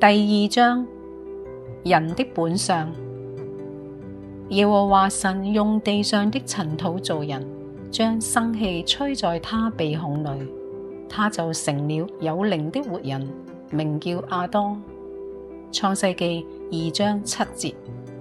第2章，人的本相。耶和華神用地上的塵土造人，將生氣吹在他鼻孔裏，他就成了有靈的活人，名叫亞當。創世記2章7節。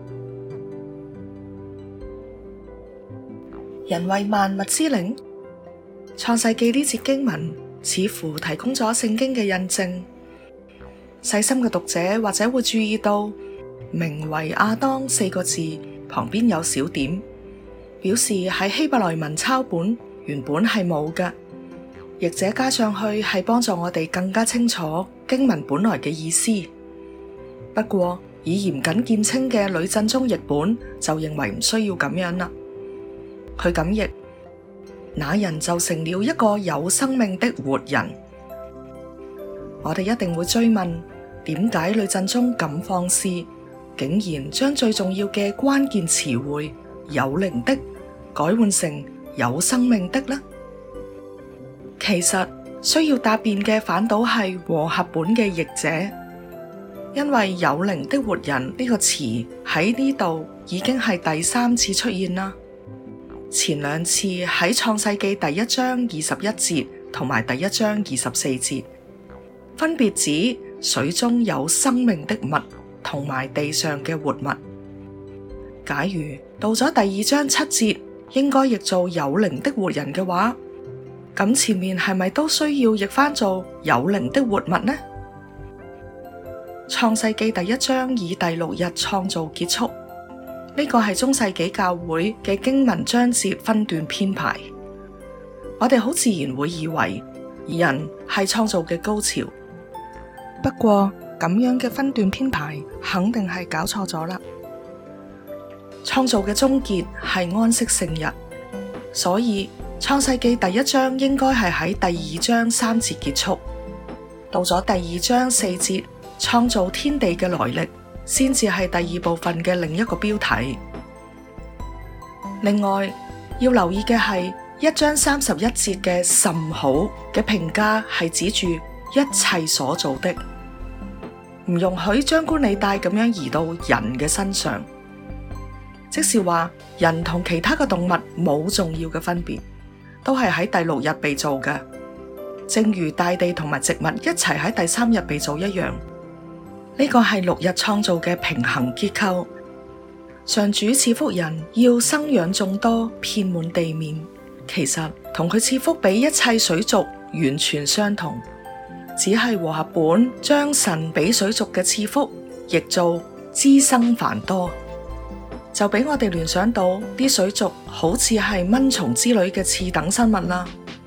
人為萬物之靈，創世記呢節經文似乎提供咗聖經嘅印證。細心嘅讀者或者會注意到，名為亞當4個字旁邊有小點，表示喺希伯來文抄本原本係冇嘅，譯者加上去係幫助我哋更加清楚經文本來嘅意思。不過以嚴謹見稱嘅呂振中譯本就認為唔需要咁樣啦。佢咁譯，那人就成了一個有生命的活人。我哋一定會追問，點解呂振中咁放肆，竟然將最重要嘅關鍵詞彙有靈的改換成有生命的呢？其實需要答辯嘅反倒係和合本嘅譯者，因為有靈的活人呢個詞喺呢度已經係第3次出現啦。前2次喺創世記第1章21節同埋第1章24節，分別指水中有生命的物同埋地上嘅活物。假如到咗第2章7節應該譯做有靈的活人嘅話，咁前面係咪都需要譯返做有靈的活物呢？創世記第1章以第6日創造結束，呢個係中世紀教會嘅經文章節分段編排。我哋好自然會以為人係創造嘅高潮，不過咁樣嘅分段編排肯定係搞錯咗啦。創造嘅終結係安息聖日，所以創世記第1章應該係喺第2章3節結束。到咗第2章4節，創造天地嘅來歷先至係第2部分嘅另一個標題。另外要留意嘅係1章31節嘅甚好嘅評價係指住一切所造的，唔容許張冠李戴咁樣移到人嘅身上，即是話人同其他嘅動物冇重要嘅分別，都係喺第6日被造嘅，正如大地同埋植物一齊喺第3日被造一樣。呢個係6日創造嘅平衡結構。上主賜福人要生養眾多，遍滿地面，其實同佢賜福俾一切水族完全相同，只係和合本將神俾水族嘅賜福譯做滋生繁多，就俾我哋聯想到啲水族好似係蚊蟲之類嘅次等生物啦。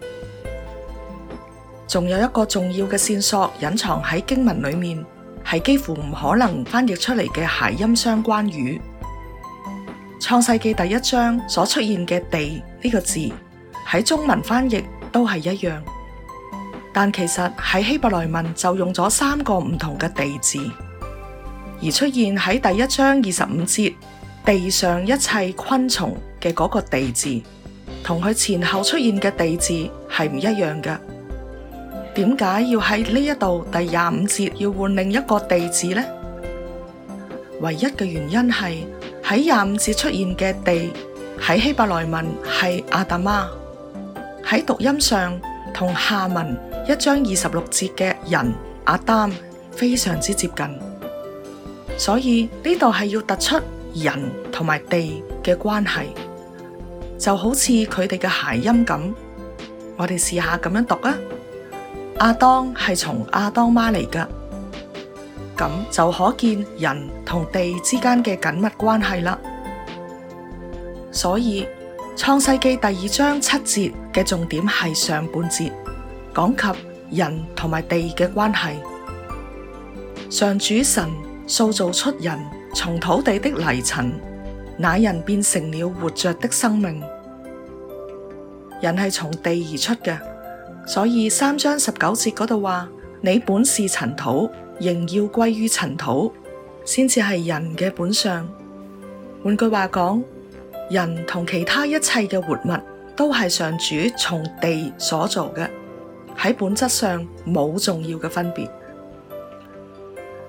仲有一個重要嘅線索隱藏喺經文裏面，係幾乎唔可能翻譯出嚟嘅諧音相關語。創世記第1章所出現嘅地呢個字喺中文翻譯都係一樣，但其實喺希伯來文就用咗3個唔同嘅地字，而出現喺第1章25節地上一切昆蟲嘅嗰個地字，同佢前後出現嘅地字係唔一樣嘅。點解要喺呢一度第25節要換另一個地字呢？唯一嘅原因係喺25節出現嘅地喺希伯來文係亞達瑪，喺讀音上同下文1章26節嘅人亞當非常之接近，所以呢度係要突出人同埋地嘅關係，就好似佢哋嘅諧音咁。我哋試下咁樣讀啊！亞當係從亞當媽嚟㗎，咁就可見人同地之間嘅緊密關係啦。所以創世記第2章7節嘅重點係上半節，講及人同埋地嘅關係。上主神塑造出人從土地的泥塵，那人變成了活着的生命。人係從地而出嘅，所以3章19節嗰度話：你本是塵土，仍要歸於塵土，先至係人嘅本相。換句話講，人同其他一切嘅活物都係上主從地所造嘅，喺本質上冇重要嘅分別。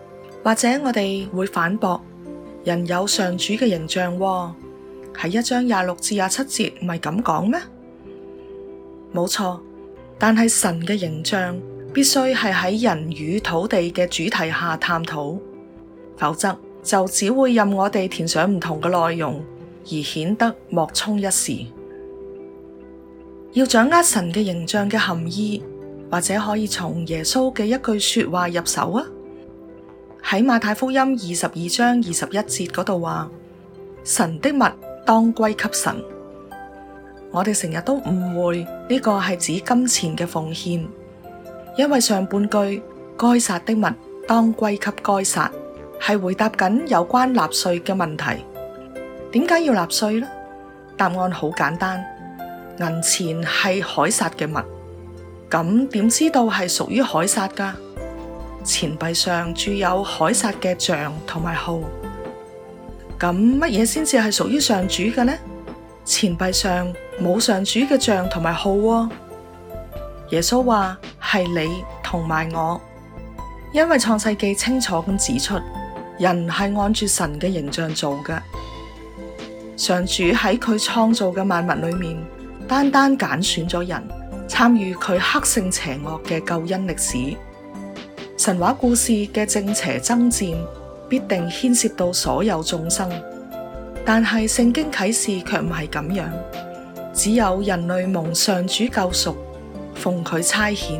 或者我哋會反駁，人有上主嘅形象喎，喺1章26至27節唔係咁講咩？冇錯，但係神嘅形象必須係喺人與土地嘅主題下探討，否則就只會任我哋填上唔同嘅內容，而顯得莫衷一是。要掌握神嘅形象嘅含義，或者可以從耶穌嘅一句說話入手啊。喺馬太福音22章21節嗰度話：神的物當歸給神。我哋成日都誤會呢個係指金錢嘅奉獻，因為上半句該撒的物當歸給該撒，係回答緊有關納稅嘅問題。點解要納稅呢？答案好簡單，銀錢係凱撒嘅物，咁點知道係屬於凱撒㗎？錢幣上注有凱撒嘅像同埋號，咁乜嘢先至係屬於上主嘅呢？錢幣上冇上主嘅像同埋號喎。耶穌話係你同埋我，因為創世記清楚咁指出，人係按住神嘅形象做嘅。上主喺佢創造嘅萬物裏面，單單揀選咗人，參與佢克勝邪惡嘅救恩歷史。神話故事嘅正邪爭戰必定牽涉到所有眾生，但係聖經啟示卻唔係咁樣，只有人類蒙上主救贖，奉佢差遣。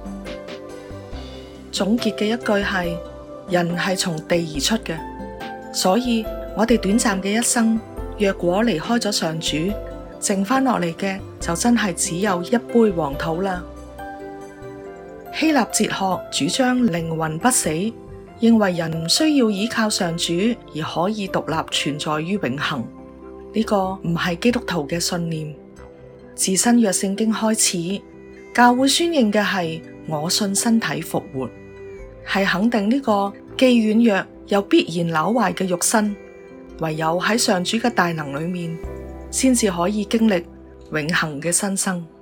總結嘅一句係：人係從地而出嘅，所以我哋短暫嘅一生，若果離開咗上主，剩翻落嚟嘅就真係只有一杯黃土啦。希臘哲學主張靈魂不死，認為人唔需要依靠上主而可以獨立存在於永恆。呢個唔係基督徒嘅信念。自新約聖經開始，教會宣認嘅係我信身體復活，係肯定呢個既軟弱又必然朽壞嘅肉身，唯有喺上主嘅大能裏面，先至可以經歷永恆嘅新生。